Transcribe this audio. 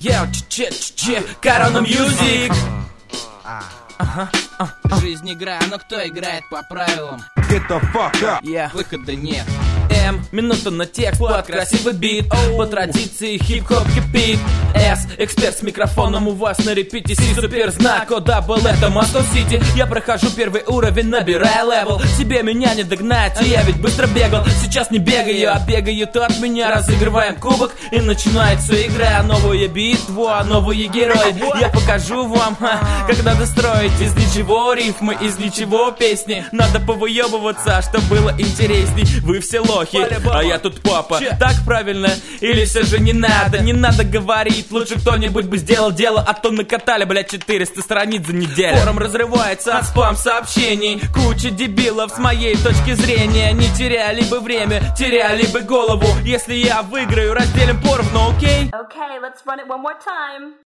Корона Мьюзик. Жизнь игра, но кто играет по правилам? Get the fuck up. Выхода нет. Минута на текст под красивый бит. По традиции хип-хоп кипит. С, эксперт с микрофоном у вас на репите. Си, суперзнак, о дабл, это Москва Сити. Я прохожу первый уровень, набирая левел. Тебе меня не догнать, я ведь быстро бегал. Сейчас не бегаю, а бегают от меня. Разыгрываем кубок и начинается игра. Новая битва, новые герои. Я покажу вам, как надо строить. Из ничего рифмы, из ничего песни. Надо повыебываться, чтобы было интересней. Вы все лохи, а я тут папа. Так правильно? Или все же не надо? Не надо говорить, лучше кто-нибудь бы сделал дело. А то накатали, блядь, 400 страниц за неделю. Форум разрывается от спам-сообщений. Куча дебилов с моей точки зрения. Не теряли бы время, теряли бы голову. Если я выиграю, разделим поровну, окей? Okay, let's run it one more time.